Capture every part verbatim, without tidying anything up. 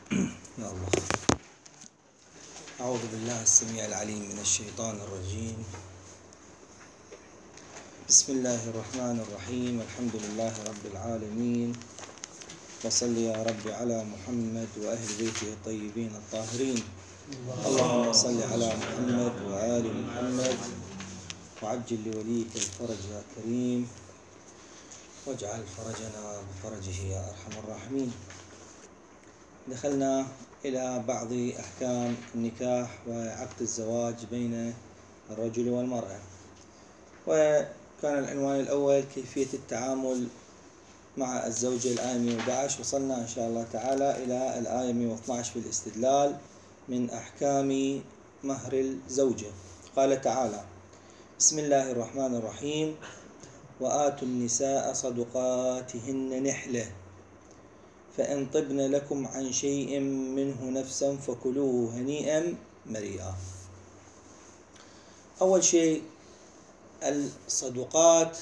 يا الله. أعوذ بالله السميع العليم من الشيطان الرجيم. بسم الله الرحمن الرحيم. الحمد لله رب العالمين، وصل يا رب على محمد وأهل بيته الطيبين الطاهرين. اللهم صل على محمد وآل محمد، وعجل لوليك الفرج يا كريم، واجعل فرجنا بفرجه يا أرحم الراحمين. دخلنا إلى بعض أحكام النكاح وعقد الزواج بين الرجل والمرأة، وكان العنوان الأول كيفية التعامل مع الزوجة، الآية مئة وأحد عشر. وصلنا إن شاء الله تعالى إلى الآية مئة واثني عشر في الاستدلال من أحكام مهر الزوجة. قال تعالى: بسم الله الرحمن الرحيم: وآتوا النساء صدقاتهن نحلة فإن طبن لكم عن شيء منه نفسا فكلوه هنيئا مريئا. أول شيء، الصدقات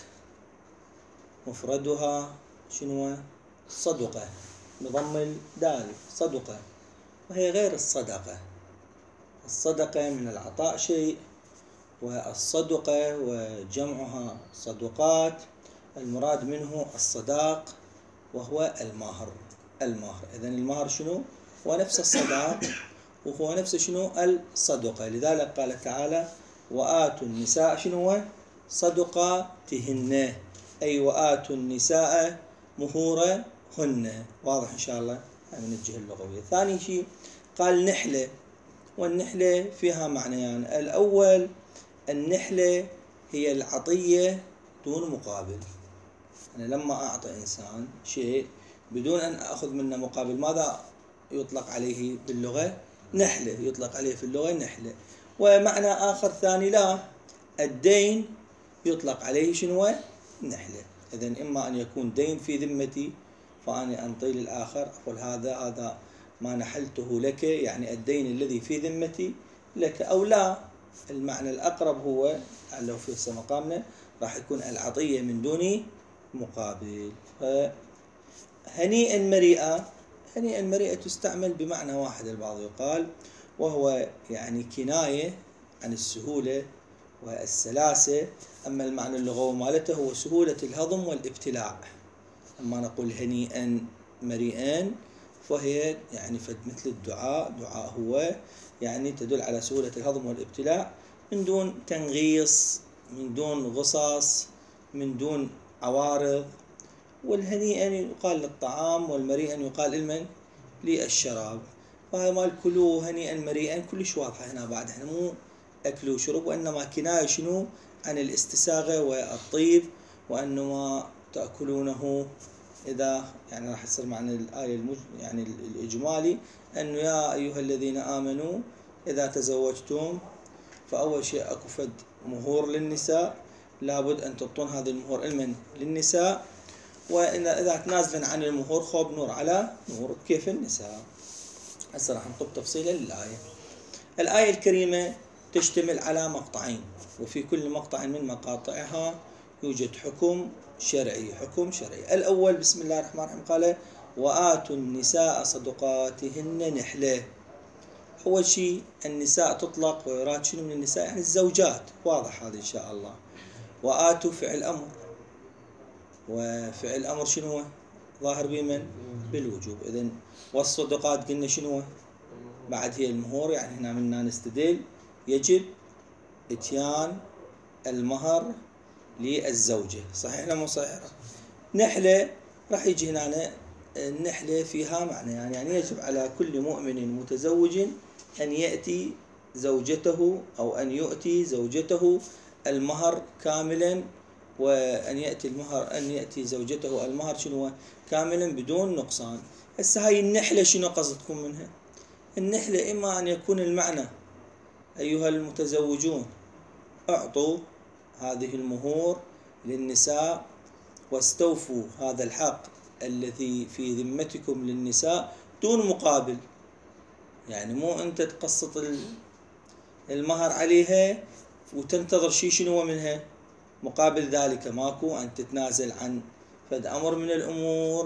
مفردها شنو؟ صدقة بضم الدال، صدقة، وهي غير الصدقة. الصدقة من العطاء شيء، والصدقة وجمعها صدقات المراد منه الصداق وهو المهر. المهر إذن المهر شنو؟ هو نفس الصداق وهو نفس شنو؟ الصدقة. لذلك قال تعالى: وآتوا النساء شنو؟ صدقاتهن، أي وآتوا النساء مهورهن. واضح إن شاء الله من الجهة اللغوية. ثاني شيء قال نحلة، والنحلة فيها معنيان. يعني الأول، النحلة هي العطية دون مقابل. أنا يعني لما أعطي إنسان شيء بدون أن أخذ منه مقابل، ماذا يطلق عليه باللغة؟ نحلة. يطلق عليه في اللغة نحلة. ومعنى آخر ثاني، لا، الدين يطلق عليه شنو؟ نحلة. إذن إما أن يكون دين في ذمتي فأنا أنطي للآخر، أقول هذا هذا ما نحلته لك، يعني الدين الذي في ذمتي لك، أو لا، المعنى الأقرب هو لو في مقامنا راح يكون العطية من دون مقابل. هنيئا مريئا، هنيئا مريئا تستعمل بمعنى واحد. البعض يقال وهو يعني كناية عن السهولة والسلاسة، أما المعنى اللغوي مالته هو سهولة الهضم والابتلاع. أما نقول هنيئا مريئا فهي يعني مثل الدعاء، دعاء هو يعني تدل على سهولة الهضم والابتلاع من دون تنغيص، من دون غصص، من دون عوارض. والهنيئا يقال للطعام، والمريئا يقال لمن؟ للشراب. فهذا مال كلوا هنيئا مريئا كلش واضحة هنا بعد، احنا مو أكل وشرب، وإنما كناية شنو؟ عن الاستساغة والطيب، وأنما تأكلونه إذا يعني راح يصير معنى الآية المج... يعني الإجمالي أنه يا أيها الذين آمنوا إذا تزوجتم، فأول شيء أكو فد مهور للنساء، لابد أن تبطون هذه المهور المن للنساء، وإذا إذا تنازلن عن المهور خوب نور على نور كيف النساء. هسه راح نطب تفصيلا للآية. الآية الكريمة تشتمل على مقطعين، وفي كل مقطع من مقاطعها يوجد حكم شرعي. حكم شرعي الأول: بسم الله الرحمن الرحيم، قال: وآتوا النساء صدقاتهن نحلة. أول شيء النساء تطلق ويراد شنو من النساء؟ يعني الزوجات. واضح هذا إن شاء الله. وآتوا فعل أمر، وفعل أمر شنو؟ ظاهر بمن؟ بالوجوب. إذن والصدقات قلنا شنو؟ بعد هي المهور، يعني هنا منا نستدل يجب اتيان المهر للزوجة. صحيح ولا مو صحيح؟ نحلة راح يجي هنا، النحلة فيها معنى يعني, يعني يجب على كل مؤمن متزوج أن يأتي زوجته أو أن يؤتي زوجته المهر كاملا، وأن يأتي المهر أن يأتي زوجته المهر شنو؟ كاملا بدون نقصان. هسه هاي النحلة شنو قصدكم منها؟ النحلة إما أن يكون المعنى أيها المتزوجون أعطوا هذه المهور للنساء واستوفوا هذا الحق الذي في ذمتكم للنساء دون مقابل. يعني مو أنت تقسط المهر عليها وتنتظر شيء شنو منها مقابل ذلك، ماكو. أن تتنازل عن فد أمر من الأمور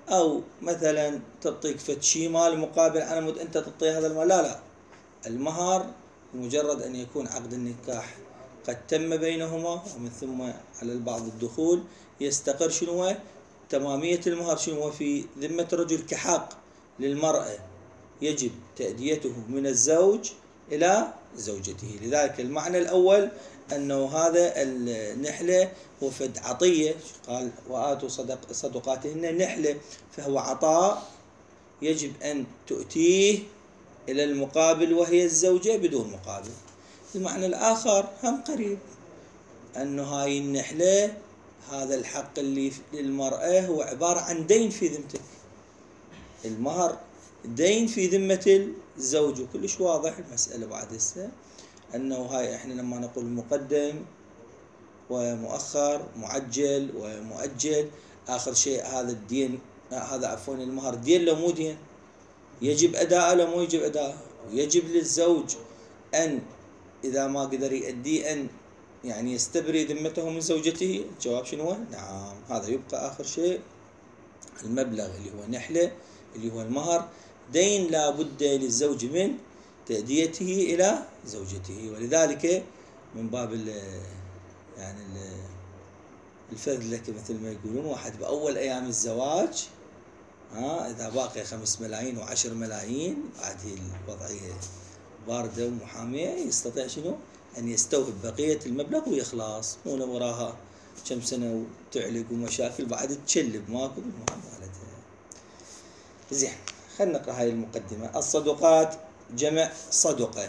أو مثلا تعطيك فد شي مال مقابل على مود أنت تعطي هذا المال، لا لا، المهر مجرد أن يكون عقد النكاح قد تم بينهما ومن ثم على البعض الدخول، يستقر شنو تمامية المهر شنو في ذمة الرجل كحق للمرأة يجب تأديته من الزوج إلى زوجته. لذلك المعنى الأول أنه هذا النحلة هو فد عطية، قال وآتوا صدق صدقاتهن نحلة، فهو عطاء يجب أن تؤتيه إلى المقابل وهي الزوجة بدون مقابل. المعنى الآخر هم قريب، أنه هاي النحلة هذا الحق اللي للمرأة هو عبارة عن دين في ذمتك، المهر دين في ذمة الزوج. وكلش واضح المسألة بعد هسه، أنه هاي إحنا لما نقول مقدم ومؤخر معجل ومؤجل، آخر شيء هذا الدين، هذا عفوا المهر دين لو مو دين، يجب أداءه لو مو يجب أداءه، ويجب للزوج أن إذا ما قدر يؤدي أن يعني يستبري ذمته من زوجته. الجواب شنو؟ نعم. هذا يبقى آخر شيء المبلغ اللي هو نحلة اللي هو المهر، دين لا بد للزوج من تأديته إلى زوجته. ولذلك من باب ال يعني الفذلك مثل ما يقولون، واحد بأول أيام الزواج ها إذا باقي خمس ملايين وعشر ملايين بعد هي الوضعية باردة ومحامية، يستطيع شنو أن يستوهب بقية المبلغ ويخلص، مو وراها كم سنة وتعلق ومشاكل بعد تشلب ماكو مالتها. زين، خلينا نقرأ هاي المقدمة. الصدقات جمع صدقة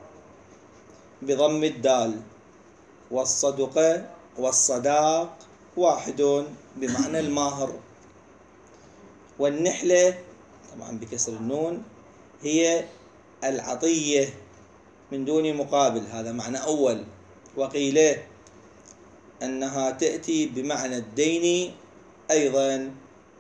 بضم الدال، والصدقة والصداق واحد بمعنى الماهر، والنحلة طبعا بكسر النون هي العطية من دون مقابل، هذا معنى أول. وقيل أنها تأتي بمعنى الدين أيضا.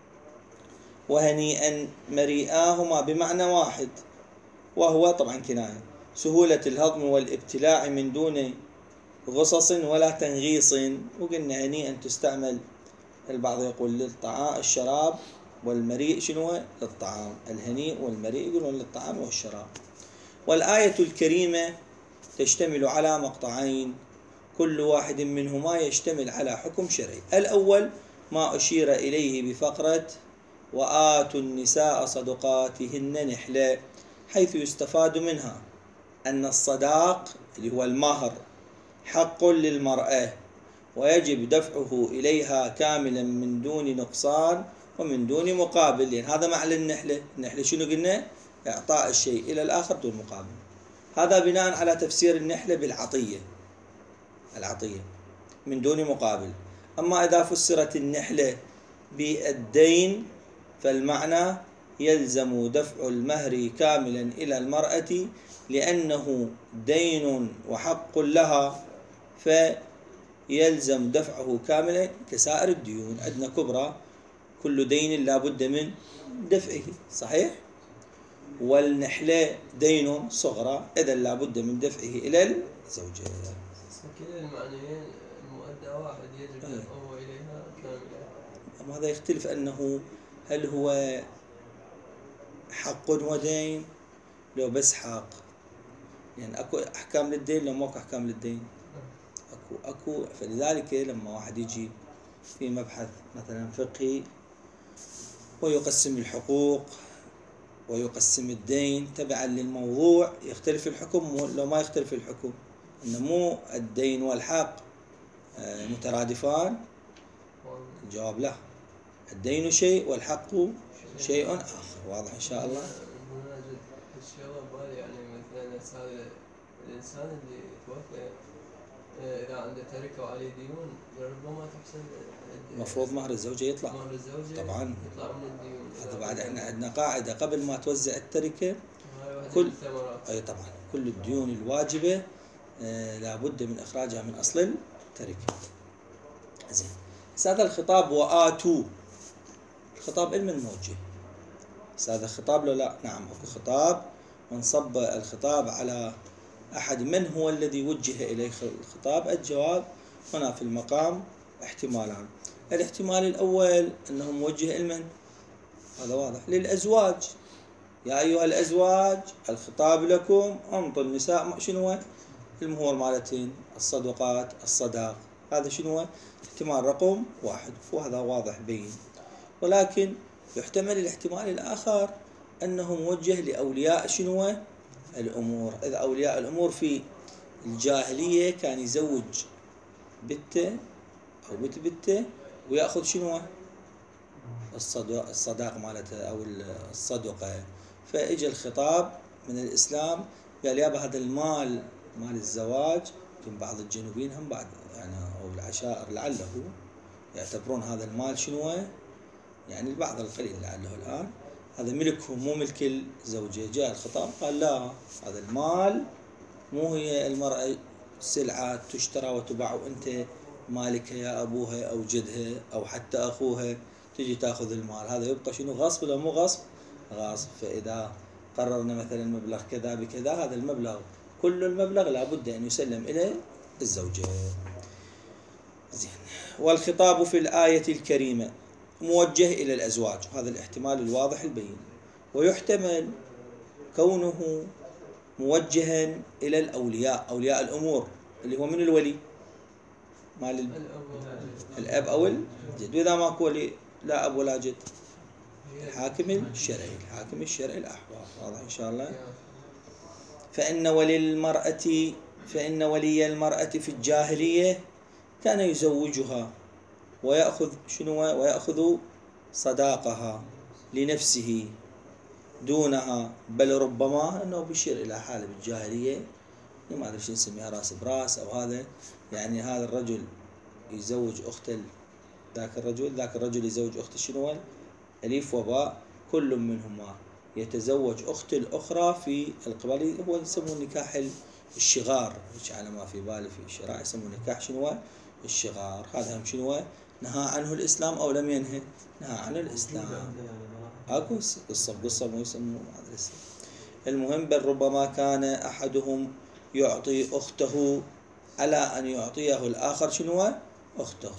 وهنيئا مريئاهما بمعنى واحد، وهو طبعا كناية سهولة الهضم والابتلاع من دون غصص ولا تنغيص. وقلنا هنيئا تستعمل، البعض يقول للطعام الشراب، والمريء شنو للطعام، الهنيء والمريء يقولون للطعام والشراب. والآية الكريمة تشتمل على مقطعين، كل واحد منهما يشتمل على حكم شرعي. الأول ما أشير إليه بفقرة وآتوا النساء صدقاتهن نحلة، حيث يستفاد منها أن الصداق اللي هو المهر حق للمرأة، ويجب دفعه إليها كاملا من دون نقصان ومن دون مقابل. يعني هذا معنى النحلة. النحلة شنو قلنا؟ إعطاء الشيء إلى الآخر دون مقابل. هذا بناء على تفسير النحلة بالعطية، العطية من دون مقابل. أما إذا فسرت النحلة بالدين فالمعنى يلزم دفع المهر كاملا إلى المرأة لأنه دين وحق لها، فيلزم دفعه كاملا كسائر الديون. عندنا كبرى كل دين لا بد من دفعه، صحيح؟ والنحلة دين صغرى إذا لا بد من دفعه إلى الزوجة. كلا المعنيين المؤدى واحد يجب دفعه إليها كاملا. هذا يختلف أنه هل هو حق ودين لو بس حق، يعني أكو أحكام للدين لو ماكو أحكام للدين، أكو أكو فلذلك لما واحد يجي في مبحث مثلا فقهي ويقسم الحقوق ويقسم الدين تبعا للموضوع، يختلف الحكم لو ما يختلف الحكم، إنه مو الدين والحق مترادفان. الجواب لا، الدين شيء والحق شيء آخر. واضح إن شاء الله؟ يعني مثلا هذا الإنسان اللي توفى إذا عنده تركة وعليه ديون ربما تحسن مفروض مهر الزوجة يطلع. مهر الزوجة طبعا يطلع من الديون. هذا بعد احنا عندنا قاعدة قبل ما توزع التركة كل أي طبعا كل الديون الواجبة آه لابد من إخراجها من أصل التركة. زين، هذا الخطاب وآتوا، الخطاب إلمن موجه؟ هذا الخطاب لو لا؟ نعم أكو خطاب منصب الخطاب على أحد. من هو الذي وجه إليه الخطاب؟ الجواب هنا في المقام احتمالان. الاحتمال الأول أنه موجه إلمن؟ هذا واضح. للأزواج يا أيها الأزواج الخطاب لكم، أنطوا النساء شنو المهور مالتين، الصدقات، الصداق، هذا شنو احتمال رقم واحد، وهذا واضح بين. ولكن يحتمل الاحتمال الآخر أنه موجه لأولياء شنو الأمور. إذا أولياء الأمور في الجاهلية كان يزوج بنته أو بنت بنته ويأخذ شنو الصداق مالته أو الصدقة، فإجا الخطاب من الإسلام قال يابا هذا المال مال الزواج، يمكن بعض الجنوبيين هم بعد يعني أو العشائر لعله يعتبرون هذا المال شنو يعني البعض القليل لعله الآن هذا ملكهم مو ملك الزوجة. جاء الخطاب قال لا، هذا المال مو هي المرأة سلعة تشترى وتباع وأنت مالك يا أبوها أو جدها أو حتى أخوها تجي تأخذ المال، هذا يبقى شنو غصب ولا مو غصب؟ غصب. فإذا قررنا مثلا مبلغ كذا بكذا، هذا المبلغ كل المبلغ لابد أن يسلم إلى الزوجة. زين. والخطاب في الآية الكريمة موجه إلى الأزواج، هذا الاحتمال الواضح البين. ويحتمل كونه موجها إلى الأولياء، أولياء الأمور اللي هو من الولي مال الأب أو الجد، وإذا ماكو ولي لا أب ولا جد الحاكم الشرعي، الحاكم الشرعي الأحوال. واضح إن شاء الله. فإن ولي المرأة فإن ولي المرأة في الجاهلية كان يزوجها ويأخذ شنو ويأخذ صداقها لنفسه دونها، بل ربما أنه بيشير إلى حالة بالجاهلية ما أدري شو نسميها راس براس أو هذا، يعني هذا الرجل يزوج أخت ذاك الرجل، ذاك الرجل يزوج أخت شنو أليف وباء، كل منهما يتزوج أخت الأخرى في القبائل، هو يسموه نكاح الشغار، على ما في بالي في الشرع يسموه نكاح شنو الشغار. هذا هم شنو نهى عنه الإسلام أو لم ينهى؟ نهى عنه الإسلام. اكو قصة قصة مو يسموه هذا الاسم. المهم بل ربما كان أحدهم يعطي أخته على أن يعطيه الآخر شنو أخته.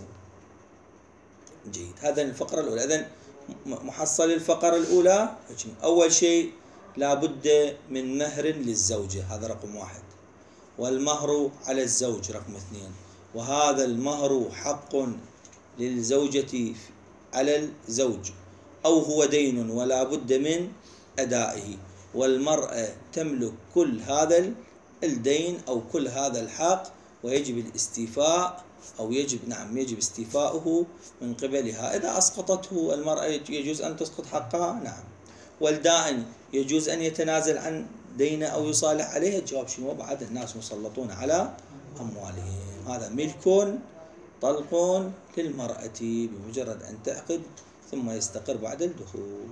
جيد. هذا الفقرة الأولى. إذن محصل الفقرة الأولى أول شيء لابد من مهر للزوجة، هذا رقم واحد، والمهر على الزوج رقم اثنين، وهذا المهر حق للزوجة على الزوج أو هو دين ولا بد من أدائه، والمرأة تملك كل هذا الدين أو كل هذا الحق ويجب الاستيفاء أو يجب نعم يجب استيفاؤه من قبلها. إذا أسقطته المرأة يجوز أن تسقط حقها، نعم. والدائن يجوز أن يتنازل عن دينه أو يصالح عليه. الجواب شنو؟ بعد الناس مسلطون على أموالهم، هذا ملك طلق للمرأة بمجرد أن تعقد ثم يستقر بعد الدخول.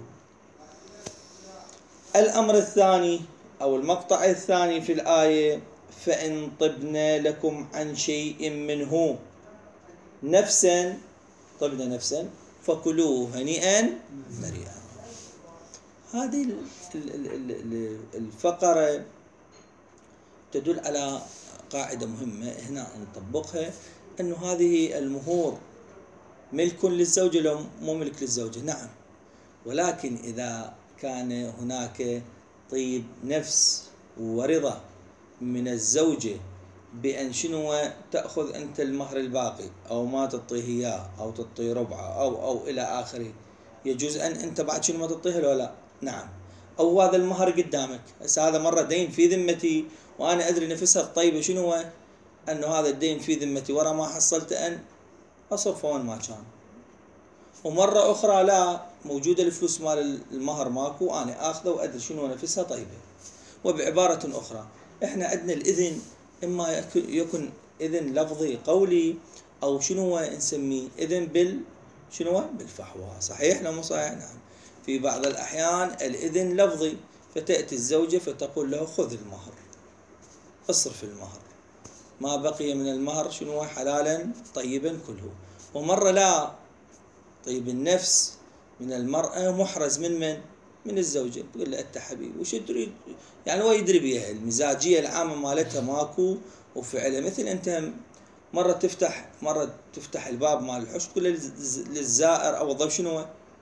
الأمر الثاني أو المقطع الثاني في الآية فإن طبنا لكم عن شيء منه نفسا، طبنا نفسا فكلوه هنيئا مريئا. هذه الفقرة تدل على قاعدة مهمة هنا نطبقها، أنه هذه المهور ملك للزوجة لو مو ملك للزوجة، نعم، ولكن إذا كان هناك طيب نفس ورضا من الزوجة بأن شنو تأخذ أنت المهر الباقي أو ما تعطيه إياه أو تعطيه ربعه أو أو إلى آخره، يجوز أن أنت بعد شنو ما تعطيه ولا لا؟ نعم. أو هذا المهر قدامك، هسه هذا مرة دين في ذمتي وأنا أدري نفسها الطيبة شنو أنه هذا الدين في ذمتي ورا ما حصلت أن أصرف وين ما كان، ومرة أخرى لا، موجودة الفلوس مال المهر ماكو، أنا آخذه وأدري شنو نفسها طيبة. وبعبارة أخرى إحنا عندنا الإذن إما يكون إذن لفظي قولي أو شنو نسميه إذن بال شنو بالفحوى، صحيح لا مو صحيح؟ نعم. في بعض الأحيان الإذن لفظي، فتأتي الزوجة فتقول له خذ المهر، اصرف المهر، ما بقي من المهر شنو حلالا طيبا كله. ومرة لا، طيب النفس من المرأة محرز من من؟ من الزوجة، تقول له أنت حبيبي وش تريد، يعني هو يدري بها المزاجية العامة مالتها ماكو وفعلها. مثل أنت مرة تفتح مرة تفتح الباب مال الحوش تقول له للزائر أو الضيف شنو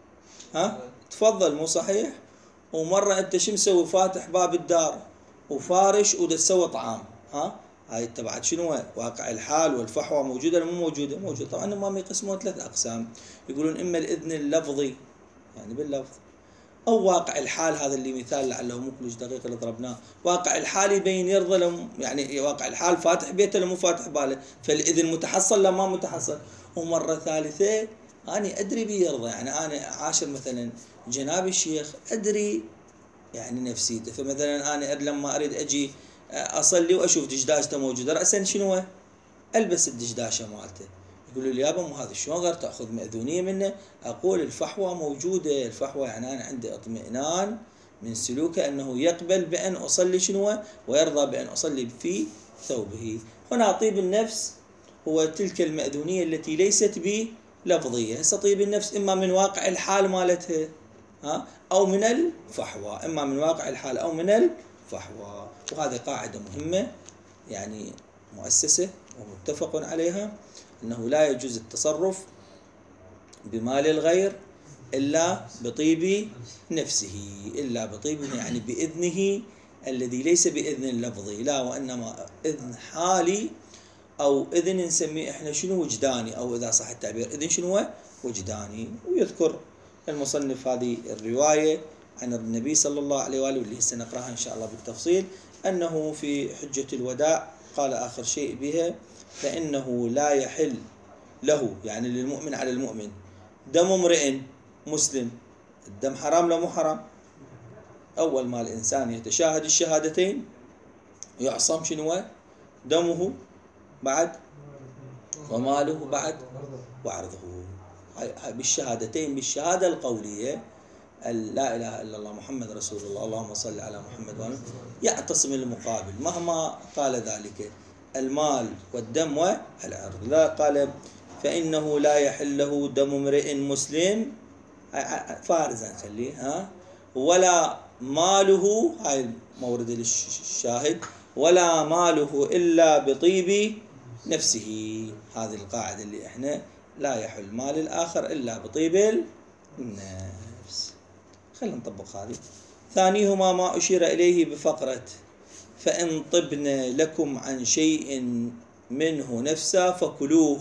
ها تفضل مو صحيح؟ ومرة أنت شو مسوي؟ فاتح باب الدار وفارش وتسوي طعام، ها هاي تبعت شنو؟ واقع الحال والفحوى موجودة ولا مو موجودة؟ موجودة. طبعا هم يقسمون ثلاث أقسام، يقولون إما الإذن اللفظي يعني باللفظ، أو واقع الحال، هذا اللي مثال لعله مو كلش دقيق اللي ضربناه، واقع الحال يبين يرضى لهم، يعني واقع الحال فاتح بيته ولا مو فاتح باله، فالإذن متحصل لا ما متحصل. ومرة ثالثة أنا أدري بيرضى، يعني أنا عاشر مثلا جناب الشيخ أدري يعني نفسيته، فمثلا أنا لما أريد أجي أصلي وأشوف دشداشته موجودة رأسا شنو ألبس الدشداشة مالته، يقولوا لي يابا مو هذا شلون غير تأخذ مأذونية منه؟ أقول الفحوى موجودة، الفحوى يعني أنا عندي اطمئنان من سلوكه أنه يقبل بأن أصلي شنو ويرضى بأن أصلي في ثوبه. هنا طيب النفس هو تلك المأذونية التي ليست بلفظية. هسه طيب النفس إما من واقع الحال مالتها ها أو من الفحوى، إما من واقع الحال أو من الفحوى. وهذه قاعدة مهمة يعني مؤسسة ومتفق عليها، أنه لا يجوز التصرف بمال الغير إلا بطيب نفسه، إلا بطيب يعني بإذنه الذي ليس بإذن لفظي، لا وإنما إذن حالي أو إذن نسميه إحنا شنو وجداني، أو إذا صح التعبير إذن شنو وجداني. ويذكر المصنف هذه الرواية عن النبي صلى الله عليه وآله واللي سنقرأها إن شاء الله بالتفصيل، أنه في حجة الوداع قال آخر شيء بها: فإنه لا يحل له يعني للمؤمن على المؤمن دم امرئ مسلم. الدم حرام لا مو حرام؟ أول ما الإنسان يتشاهد الشهادتين يعصم شنو دمه بعد وماله بعد وعرضه، بالشهادتين، بالشهادة القولية لا إله إلا الله محمد رسول الله اللهم صل على محمد وآله، يعتصم المقابل مهما قال ذلك المال والدم والعرض. لا قال فإنه لا يحل له دم امرئ مسلم فارزا خليه ها ولا ماله، هاي مورد الشاهد، ولا ماله إلا بطيب نفسه. هذه القاعدة اللي احنا لا يحل مال الآخر إلا بطيب النفس. خلينا نطبق هذه. ثانيهما ما أشير إليه بفقرة فإن طبن لكم عن شيء منه نفسا فكلوه.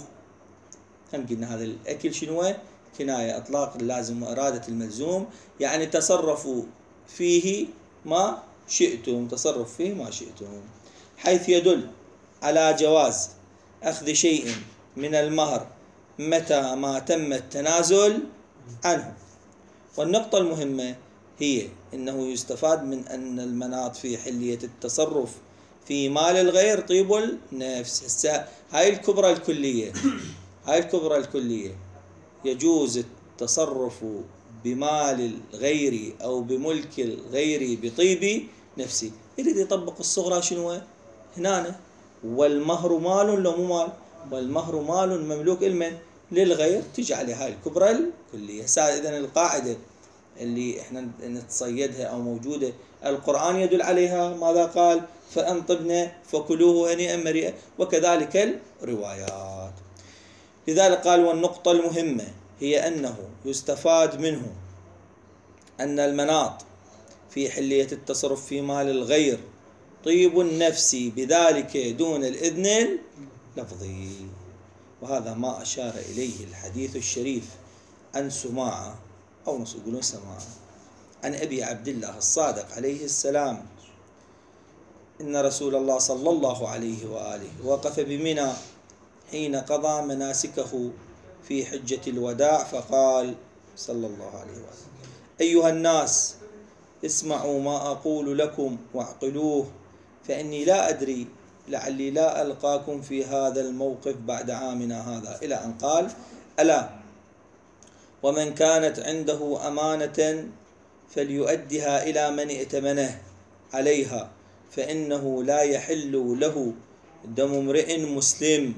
هم قلنا هذا الأكل شنو كناية أطلاق اللازم وإرادة الملزوم، يعني تصرفوا فيه ما شئتم، تصرف فيه ما شئتم، حيث يدل على جواز أخذ شيء من المهر متى ما تم التنازل عنه. والنقطة المهمة هي أنه يستفاد من أن المناط في حلية التصرف في مال الغير طيب النفس. هاي الكبرى الكلية، هاي الكبرى الكلية يجوز التصرف بمال الغير أو بملك الغير بطيب نفسي. يريد يطبق الصغرى شنو هنا؟ والمهر مال لو مو مال؟ والمهر مال مملوك المن للغير، تجي عليه هاي الكبرى الكلية. إذن القاعدة اللي احنا نتصيدها أو موجودة القرآن يدل عليها، ماذا قال؟ فإن طبن فكلوه هنيئا مريئا، وكذلك الروايات. لذلك قال والنقطة المهمة هي أنه يستفاد منه أن المناط في حلية التصرف في مال الغير طيب النفس بذلك دون الإذن اللفظي. وهذا ما أشار إليه الحديث الشريف عن سماعة أو يقولون سماعة عن أبي عبد الله الصادق عليه السلام إن رسول الله صلى الله عليه وآله وقف بمنى حين قضى مناسكه في حجة الوداع فقال صلى الله عليه وآله: أيها الناس اسمعوا ما أقول لكم واعقلوه، فإني لا أدري لعلي لا ألقاكم في هذا الموقف بعد عامنا هذا، إلى أن قال: ألا ومن كانت عنده أمانة فليؤدها إلى من ائتمنه عليها، فإنه لا يحل له دم امرئ مسلم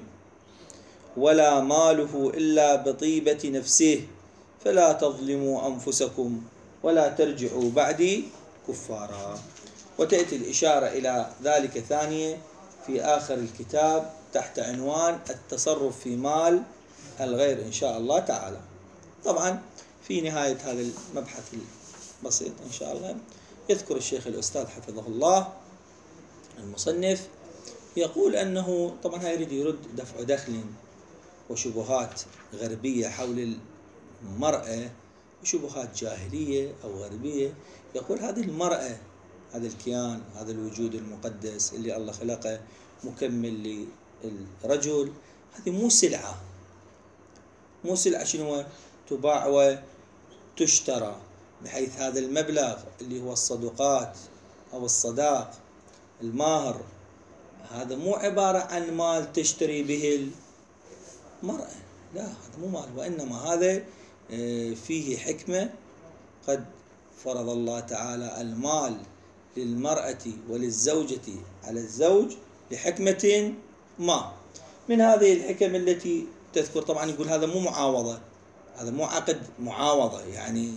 ولا ماله إلا بطيبة نفسه، فلا تظلموا أنفسكم ولا ترجعوا بعدي كفارا. وتأتي الإشارة إلى ذلك ثانية في آخر الكتاب تحت عنوان التصرف في مال الغير إن شاء الله تعالى. طبعا في نهاية هذا المبحث البسيط إن شاء الله يذكر الشيخ الأستاذ حفظه الله المصنف يقول أنه طبعا يريد يرد دفع دخل وشبهات غربية حول المرأة وشبهات جاهلية أو غربية. يقول هذه المرأة، هذا الكيان، هذا الوجود المقدس اللي الله خلقه مكمل للرجل، هذه مو سلعة، مو سلعة شنو تباع وتشترى، بحيث هذا المبلغ اللي هو الصدقات أو الصداق المهر هذا مو عبارة عن مال تشتري به المرأة، لا هذا مو مال، وإنما هذا فيه حكمة. قد فرض الله تعالى المال للمرأة وللزوجة على الزوج لحكمة ما. من هذه الحكم التي تذكر طبعا يقول هذا مو معاوضة، هذا مو عقد معاوضة يعني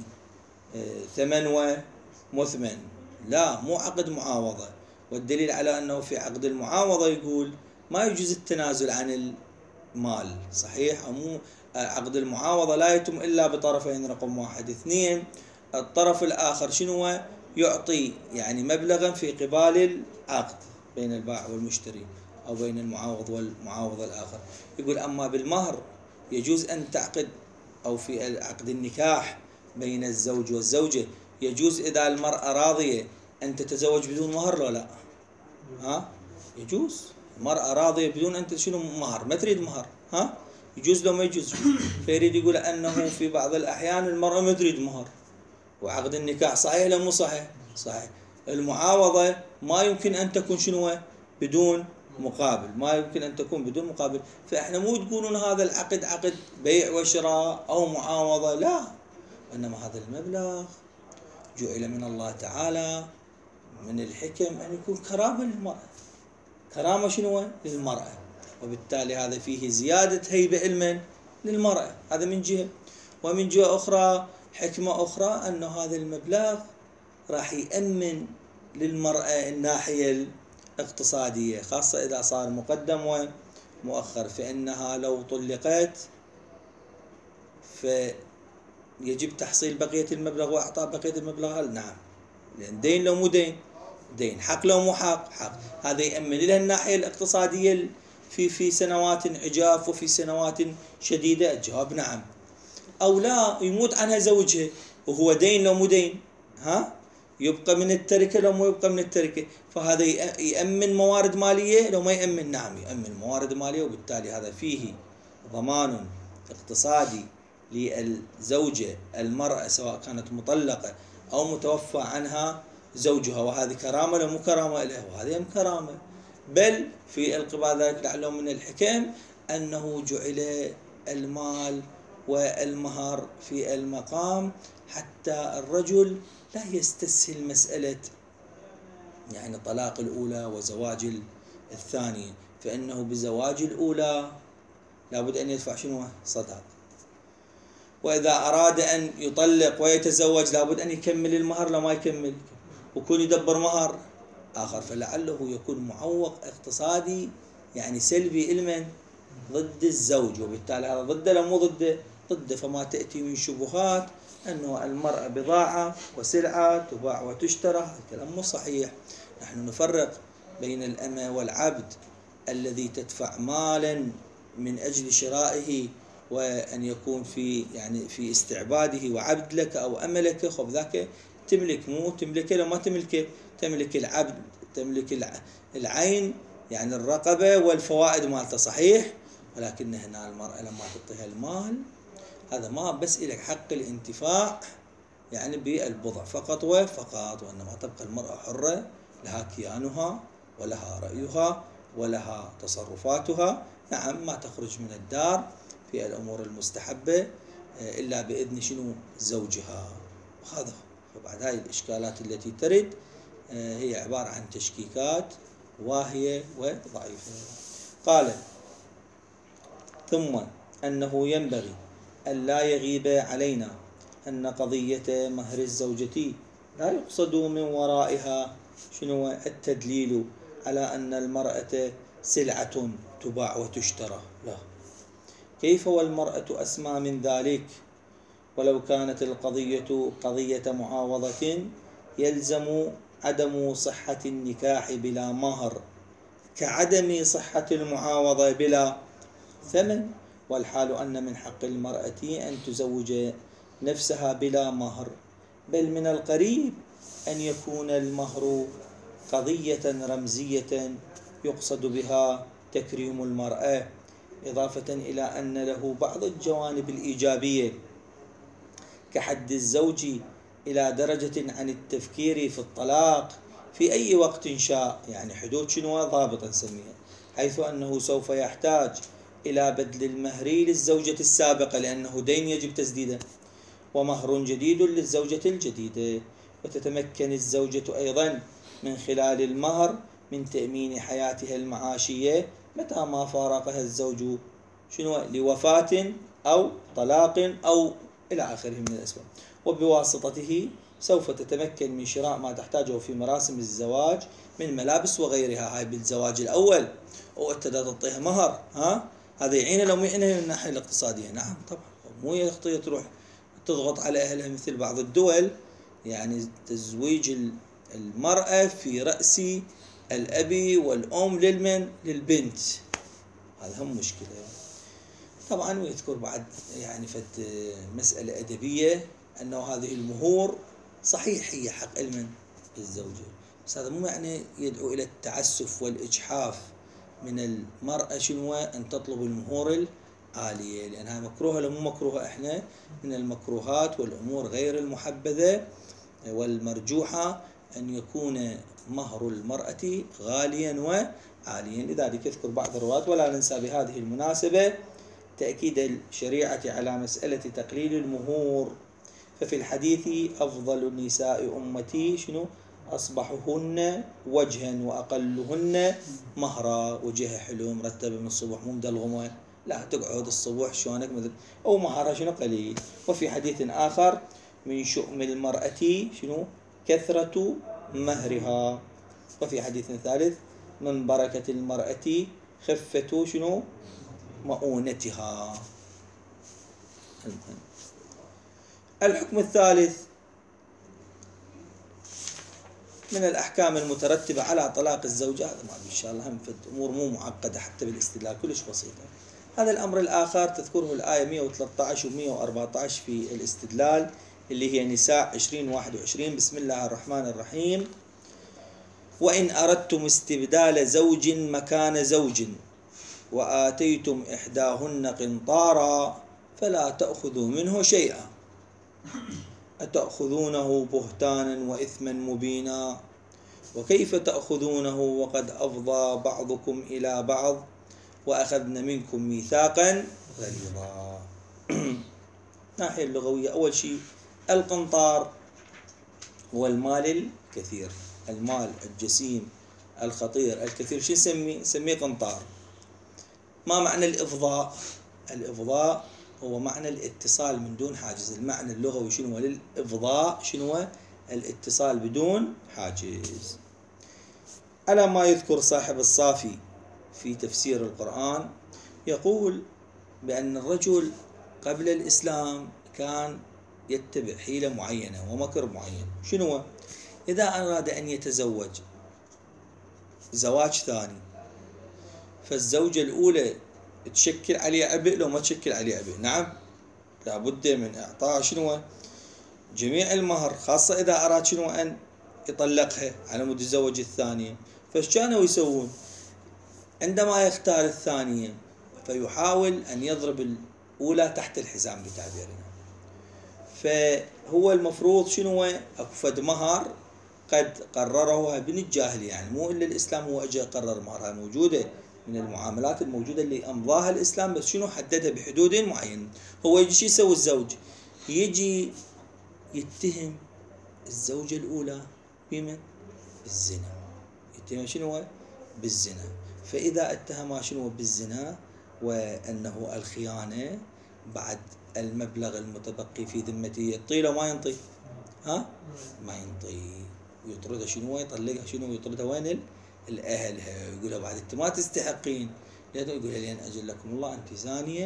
ثمن ومثمن، لا مو عقد معاوضة. والدليل على أنه في عقد المعاوضة يقول ما يجوز التنازل عن المال، صحيح؟ مو عقد المعاوضة لا يتم إلا بطرفين، رقم واحد. اثنين، الطرف الآخر شنو يعطي يعني مبلغا في قبال العقد بين البائع والمشتري أو بين المعاوض والمعاوض الآخر. يقول أما بالمهر يجوز أن تعقد، أو في عقد النكاح بين الزوج والزوجة يجوز إذا المرأة راضية أن تتزوج بدون مهر ولا لا؟ ها؟ يجوز. المرأة راضية بدون أن شنو مهر، ما تريد مهر، ها؟ يجوز لو ما يجوز. فيريد يقول أنه في بعض الأحيان المرأة ما تريد مهر، وعقد النكاح صحيح ولا مو صحيح؟ صحيح. المعاوضة ما يمكن أن تكون شنو بدون مقابل، ما يمكن أن تكون بدون مقابل. فإحنا مو تقولون هذا العقد عقد بيع وشراء أو معاوضة، لا، إنما هذا المبلغ جعل من الله تعالى من الحكم أن يكون كرامة للمرأة، كرامة شنو للمرأة، وبالتالي هذا فيه زيادة هيبة علما للمرأة، هذا من جهة. ومن جهة أخرى حكمة أخرى أن هذا المبلغ راح يأمن للمرأة الناحية الاقتصادية، خاصة إذا صار مقدم ومؤخر. فإنها لو طلقت فيجب تحصيل بقية المبلغ وإعطاء بقية المبلغ، هل نعم، لأن دين لو مو دين، دين حق لو مو حق، حق. هذا يأمن لها الناحية الاقتصادية في في سنوات عجاف وفي سنوات شديدة. الجواب نعم. أو لا، يموت عنها زوجها وهو دين لو مو دين، ها، يبقى من التركة لو مو يبقى من التركة، فهذا يأمن موارد مالية لو ما يأمن، نعم يأمن موارد مالية. وبالتالي هذا فيه ضمان اقتصادي للزوجة المرأة سواء كانت مطلقة أو متوفى عنها زوجها، وهذه كرامة لو مو كرامة له، وهذه هم كرامة. بل في القبال ذلك لعله من الحكم أنه جعل المال والمهر في المقام حتى الرجل لا يستسهل مسألة يعني طلاق الأولى وزواج الثانية، فإنه بزواج الأولى لابد أن يدفع شنو صداق، وإذا أراد أن يطلق ويتزوج لابد أن يكمل المهر، لو ما يكمل ويكون يدبر مهر آخر، فلعله يكون معوق اقتصادي يعني سلبي علما ضد الزوج، وبالتالي هذا ضده لو مو ضده ضده. فما تأتي من شبهات أنه المرأة بضاعة وسلعة تباع وتشترى، الكلام مو صحيح. نحن نفرق بين الأمة والعبد الذي تدفع مالا من أجل شرائه وأن يكون في يعني في استعباده وعبد لك أو أمة لك، خب ذاك تملك، مو تملكه لو ما تملكه، تملك العبد، تملك العين يعني الرقبة والفوائد مالته، صحيح. ولكن هنا المرأة لما تعطيها المال هذا ما بس إلك حق الانتفاع يعني بالبضع فقط وفقط، وإنما تبقى المرأة حرة، لها كيانها ولها رأيها ولها تصرفاتها، نعم ما تخرج من الدار في الأمور المستحبة إلا بإذن شنو زوجها. وهذا فبعد هاي الإشكالات التي ترد هي عبارة عن تشكيكات واهية وضعيفة. قال ثم أنه ينبغي أن لا يغيب علينا أن قضية مهر الزوجة لا يقصد من ورائها شنو التدليل على أن المرأة سلعة تباع وتشترى، لا، كيف والمرأة أسمى من ذلك ولو كانت القضية قضية معاوضة يلزم عدم صحة النكاح بلا مهر، كعدم صحة المعاوضة بلا ثمن. والحال أن من حق المرأة أن تزوج نفسها بلا مهر، بل من القريب أن يكون المهر قضية رمزية يقصد بها تكريم المرأة، إضافة إلى أن له بعض الجوانب الإيجابية كحد الزوج إلى درجة عن التفكير في الطلاق في أي وقت شاء، يعني حدود شنو ضابطة نسميها، حيث أنه سوف يحتاج إلى بذل المهر للزوجة السابقة لأنه دين يجب تسديده، ومهر جديد للزوجة الجديدة. وتتمكن الزوجة أيضا من خلال المهر من تأمين حياتها المعاشية متى ما فارقها الزوج شنو لوفاة أو طلاق أو إلى آخره من الأسباب، وبواسطته سوف تتمكن من شراء ما تحتاجه في مراسم الزواج من ملابس وغيرها. هاي بالزواج الأول وأنت تعطيها مهر، ها هذا يعين لو يعينها من الناحية الاقتصادية. نعم طبعا، مو يخطي تروح تضغط على أهلها مثل بعض الدول، يعني تزويج المرأة في رأس الأب والأم للمن للبنت، هذا هم مشكلة طبعا. ويذكر بعد يعني فد مسألة أدبية أنه هذه المهور صحيح هي حق المن الزوجة، بس هذا مو يعني يدعو إلى التعسف والإجحاف من المرأة شنو أن تطلب المهور العالية، لأنها مكروهة لو مو مكروهة. إحنا من المكروهات والأمور غير المحبذة والمرجوحة أن يكون مهر المرأة غاليا وعاليا. لذلك يذكر بعض الرواة. ولا ننسى بهذه المناسبة تأكيد الشريعة على مسألة تقليل المهور، ففي الحديث أفضل النساء أمتي شنو أصبحهن وجها وأقلهن مهرا. وجهها حلو مرتبة من الصبح مو مدلغمة، لا تقعد الصبح شلونك مثل أو مهرها شنو قليل. وفي حديث آخر من شؤم المرأة شنو كثرة مهرها. وفي حديث ثالث من بركة المرأة خفة شنو مؤونتها. الحكم الثالث من الأحكام المترتبة على طلاق الزوجة، هذا ما إن شاء الله هم في أمور مو معقدة حتى بالاستدلال كلش بسيطة. هذا الأمر الآخر تذكره الآية مئة وثلاثة عشر و مئة وأربعة عشر في الاستدلال اللي هي نساء عشرين واحد وعشرين. بسم الله الرحمن الرحيم. وإن أردتم استبدال زوج مكان زوج وآتيتم إحداهن قنطارا فلا تأخذوا منه شيئا أتأخذونه بهتانا وإثما مبينا وكيف تأخذونه وقد أفضى بعضكم إلى بعض وأخذن منكم ميثاقا غليظا. ناحية اللغوية أول شيء القنطار هو المال الكثير، المال الجسيم الخطير الكثير شو نسميه؟ نسميه قنطار. ما معنى الإفضاء؟ الإفضاء هو معنى الاتصال من دون حاجز. المعنى اللغوي شنو للإفضاء؟ شنو الاتصال بدون حاجز. على ما يذكر صاحب الصافي في تفسير القرآن يقول بأن الرجل قبل الإسلام كان يتبع حيلة معينة ومكر معين. شنو؟ إذا أراد أن يتزوج زواج ثاني فالزوجة الأولى تشكل عليه عبء لو ما تشكل عليه عبء. نعم لابد من إعطاء شنو جميع المهر، خاصة إذا أراد شنو أن يطلقها على مود الزوج الثانية. فايش كانوا يسوون؟ عندما يختار الثانية فيحاول أن يضرب الأولى تحت الحزام بتعبيرنا. فهو المفروض شنو أكفد مهر قد قرره ابن الجاهلية، يعني مو إلا الإسلام هو أجى قرر مهرها، موجودة من المعاملات الموجودة اللي أمضاها الإسلام، بس شنو حددها بحدود معينة. هو يجي شو يسوي الزوج؟ يجي يتهم الزوجة الأولى بمن؟ بالزنا. يتهم شنو؟ بالزنا. فإذا اتهمها شنو بالزنا وأنه الخيانة بعد المبلغ المتبقي في ذمته ينطي له ما ينطي؟ ها؟ ما ينطي. ويطردها شنو؟ يطلقها شنو؟ يطردها وين؟ الأهلها. يقولها بعد أنت ما تستحقين. يقولها لين أجل لكم الله أنت زانية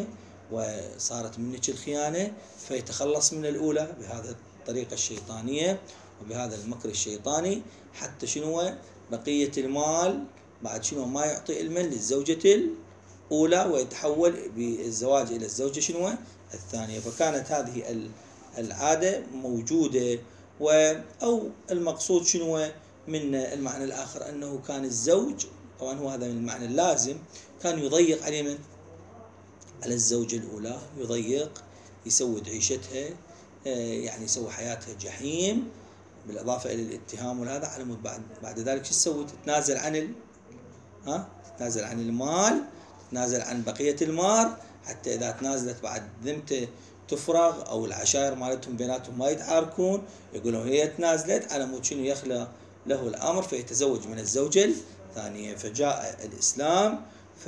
وصارت منك الخيانة فيتخلص من الأولى بهذا الطريقة الشيطانية وبهذا المكر الشيطاني، حتى شنو بقية المال بعد شنو ما يعطي إلما للزوجة الأولى ويتحول بالزواج إلى الزوجة شنو الثانية. فكانت هذه العادة موجودة. أو المقصود شنو من المعنى الآخر أنه كان الزوج، طبعا هو هذا من المعنى اللازم، كان يضيق عليه من على الزوجة الأولى، يضيق، يسود عيشتها، يعني يسوي حياتها جحيم، بالإضافة إلى الاتهام وهذا على مود بعد بعد ذلك شو تسوي؟ تتنازل عن ال ها تتنازل عن المال، تتنازل عن بقية المال، حتى إذا تنازلت بعد ذمته تفرغ أو العشائر مالتهم بيناتهم ما يتعاركون، يقولون هي تنازلت على مود شنو يخلى له الأمر فيتزوج من الزوجة الثانية. فجاء الإسلام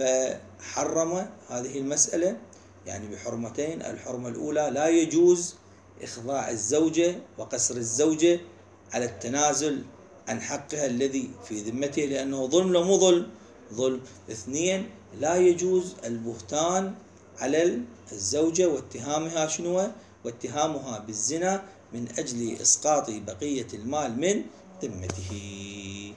فحرم هذه المسألة، يعني بحرمتين. الحرمة الأولى لا يجوز إخضاع الزوجة وقصر الزوجة على التنازل عن حقها الذي في ذمته، لأنه ظلم لو مو ظلم ظلم. اثنين، لا يجوز البهتان على الزوجة واتهامها شنو واتهامها بالزنا من أجل إسقاط بقية المال من ذمته.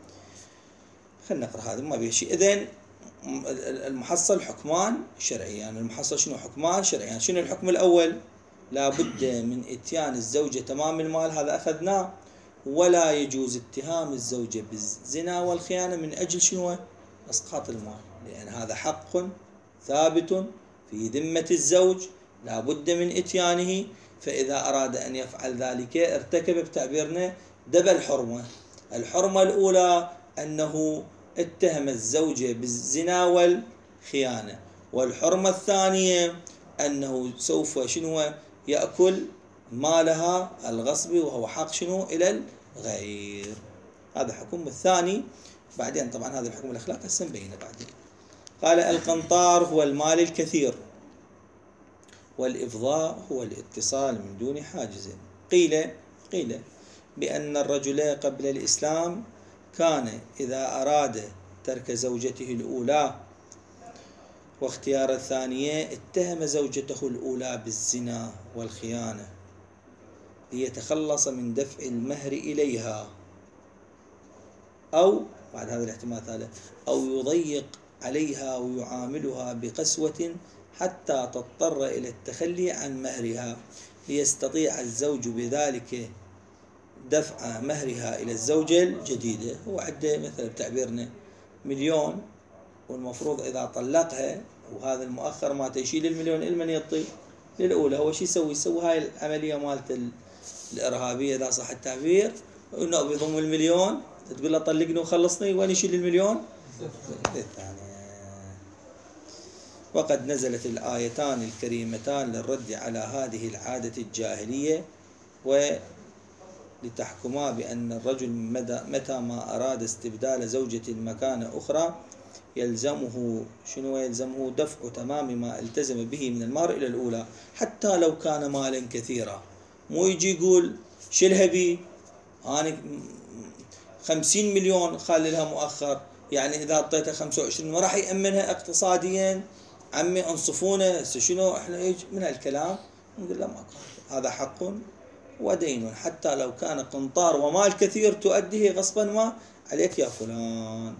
خلينا نقرأ هذا ما بيه شيء. إذن المحصل حكمان شرعيان، يعني المحصل شنو حكمان شرعيان. يعني شنو الحكم الأول؟ لا بد من اتيان الزوجة تمام المال، هذا أخذناه. ولا يجوز اتهام الزوجة بالزنا والخيانة من أجل شنو إسقاط المال، لأن هذا حق ثابت في ذمة الزوج لا بد من اتيانه. فإذا أراد أن يفعل ذلك ارتكب بتعبيرنا دبل حرمة. الحرمة الأولى أنه اتهم الزوجة بالزنا والخيانة، والحرمة الثانية أنه سوف شنو يأكل مالها الغصب وهو حق شنو إلى الغير. هذا حكم الثاني. بعدين طبعا هذا الحكم الأخلاق هسه نبينه بعدين. قال القنطار هو المال الكثير، والإفضاء هو الاتصال من دون حاجز. قيل قيل بأن الرجل قبل الإسلام كان إذا أراد ترك زوجته الأولى واختيار الثانية اتهم زوجته الأولى بالزنا والخيانة ليتخلص من دفع المهر إليها، أو بعد هذا الاحتمال الثالث أو يضيق عليها ويعاملها بقسوة حتى تضطر إلى التخلي عن مهرها ليستطيع الزوج بذلك دفع مهرها إلى الزوجة الجديدة. هو عنده مثلا بتعبيرنا مليون، والمفروض إذا طلقها وهذا المؤخر ما تشيل المليون المن يعطي للأولى، هو شو يسوي؟ يسوي هاي العملية مالت الإرهابية إذا صح التعبير، إنه بيضم المليون تقول له طلقني وخلصني، وين يشيل المليون؟ الثانية. وقد نزلت الآيتان الكريمتان للرد على هذه العادة الجاهلية ولتحكما بأن الرجل متى ما أراد استبدال زوجة مكان أخرى يلزمه شنو يلزمه دفع تمام ما التزم به من المال إلى الأولى، حتى لو كان مالا كثيرا. مو يجي يقول شلها بي أنا خمسين مليون خالي لها مؤخر، يعني إذا أعطيتها خمسة وعشرين ما راح يأمنها اقتصاديا، عمي انصفونا شنو احنا يجي من هالكلام. نقول له ما هذا حق ودين، حتى لو كان قنطار ومال كثير تؤديه غصبا ما عليك يا فلان.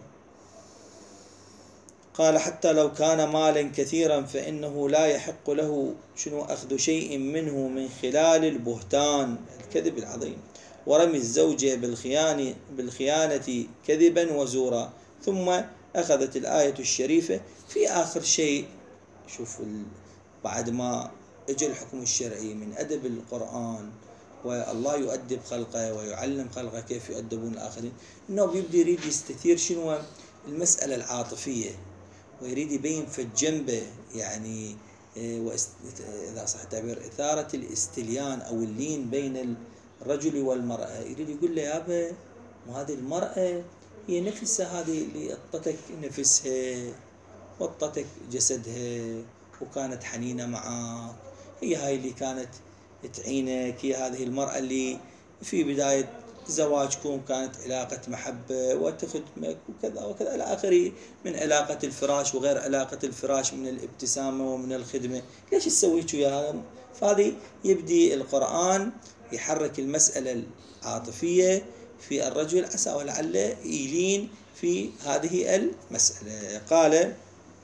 قال حتى لو كان مالا كثيرا فإنه لا يحق له شنو أخذ شيء منه من خلال البهتان الكذب العظيم ورمي الزوجة بالخيانة, بالخيانة كذبا وزورا. ثم أخذت الآية الشريفة في آخر شيء. شوف بعد ما اجى الحكم الشرعي من أدب القرآن، والله يؤدب خلقه ويعلم خلقه كيف يؤدبون الآخرين، إنه بيبدي يريد يستثير شنو المسألة العاطفية، ويريد يبين في الجنبة يعني إذا صح التعبير إثارة الاستليان أو اللين بين الرجل والمرأة. يريد يقول له يابا وهذه المرأة هي نفسها هذه اللي أعطتك نفسها وأعطتك جسدها وكانت حنينة معك، هي هاي اللي كانت تعينك، هي هذه المرأة اللي في بداية زواجكم كانت علاقة محبة وتخدمك وكذا وكذا إلى آخره من علاقة الفراش وغير علاقة الفراش، من الابتسامة ومن الخدمة، ليش تسويتوا وياها؟ فهذه يبدي القرآن يحرك المسألة العاطفية في الرجل عسى ولعله يلين في هذه المسألة. قال: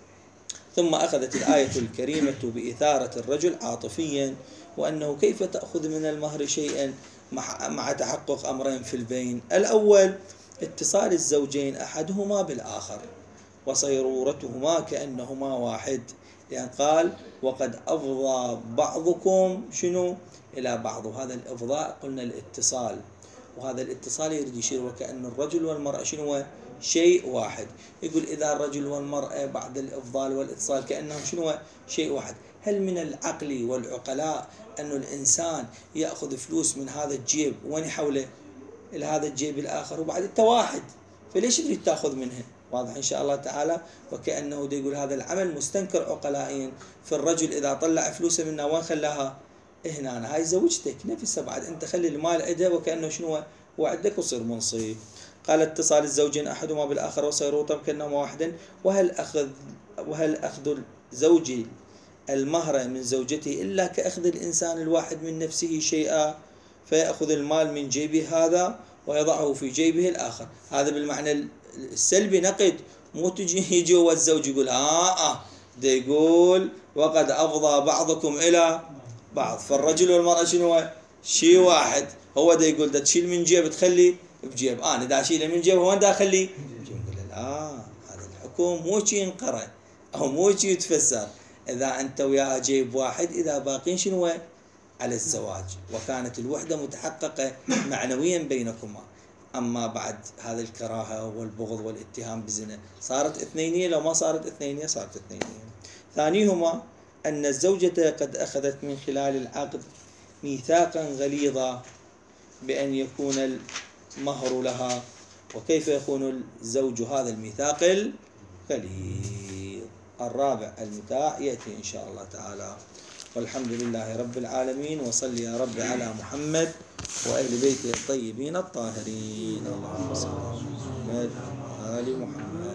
ثم أخذت الآية الكريمة بإثارة الرجل عاطفيا، وأنه كيف تأخذ من المهر شيئا مع تحقق أمرين في البين: الأول اتصال الزوجين أحدهما بالآخر وصيرورتهما كأنهما واحد، لأن قال: وقد أفضى بعضكم شنو إلى بعض. هذا الإفضاء قلنا الاتصال، وهذا الاتصال يريد يشير وكأن الرجل والمرأة شنو شيء واحد. يقول إذا الرجل والمرأة بعد الإفضال والاتصال كأنهم شنو شيء واحد. هل من العقل والعقلاء أن الإنسان يأخذ فلوس من هذا الجيب وين يحوله إلى هذا الجيب الآخر وبعد أنت واحد، فليش تريد تأخذ منه؟ واضح إن شاء الله تعالى. وكأنه دي يقول هذا العمل مستنكر عقلائيا. في الرجل إذا طلع فلوسه منها وين خلاها؟ هنا هاي زوجتك نفسها، بعد أنت خلي المال عندها وكأنه شنو وعدك وصير منصيب. قال: اتصال الزوجين أحدهما بالآخر وصيرورتهما كأنهما واحدا. وهل أخذ وهل أخذ الزوج المهر من زوجته إلا كأخذ الإنسان الواحد من نفسه شيئا، فيأخذ المال من جيبه هذا ويضعه في جيبه الآخر. هذا بالمعنى السلبي نقد، مو تجي يجي هو الزوج يقول آه آه ده يقول وقد أفضى بعضكم إلى بعض، فالرجل والمرأة شنو شيء واحد. هو ده يقول ده تشيل من جيب تخلي بجيب، أنا دا أشيله من جيب هو دا أخلي بجيب. يقول لا، هذا الحكم مو شيء ينقرأ أو مو شيء يتفسر. إذا أنت وياها جيب واحد، إذا باقين شنو على الزواج، وكانت الوحدة متحققة معنويا بينكما. أما بعد هذا الكراهة والبغض والاتهام بالزنا صارت اثنينية، لو ما صارت اثنينية صارت اثنينية. ثانيهما أن الزوجة قد أخذت من خلال العقد ميثاقا غليظا بأن يكون المهر لها، وكيف يكون الزوج هذا الميثاق الغليظ. الرابع المتاع يأتي إن شاء الله تعالى. والحمد لله رب العالمين، وصل يا رب على محمد وأهل بيته الطيبين الطاهرين. اللهم صل على محمد وآل محمد.